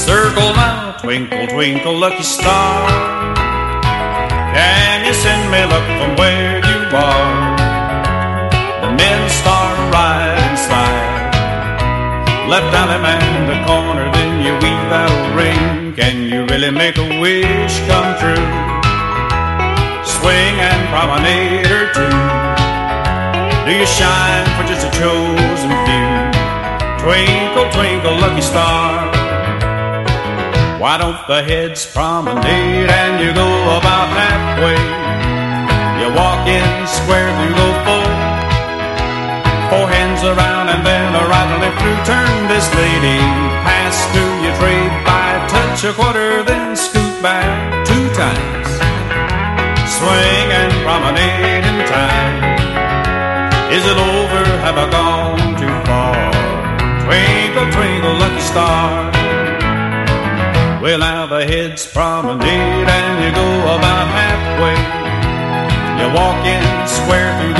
circle now, twinkle, twinkle, lucky star. Can you send me luck from where you are? The men start right inside. Left alley man the corner, then you weave out a ring. Can you really make a wish come true? Swing and promenade or two. Do you shine for just a chosen few? Twinkle, twinkle, lucky star. Why don't the heads promenade and you go about halfway? You walk in square through go full, four hands around and then a right and left through. Turn this lady, pass through your trade by, touch a quarter, then scoot back 2 times. Swing and promenade in time. Is it over? Have I gone too far? Twinkle, twinkle, lucky star. Well, now the heads promenade and you go about halfway. You walk in square through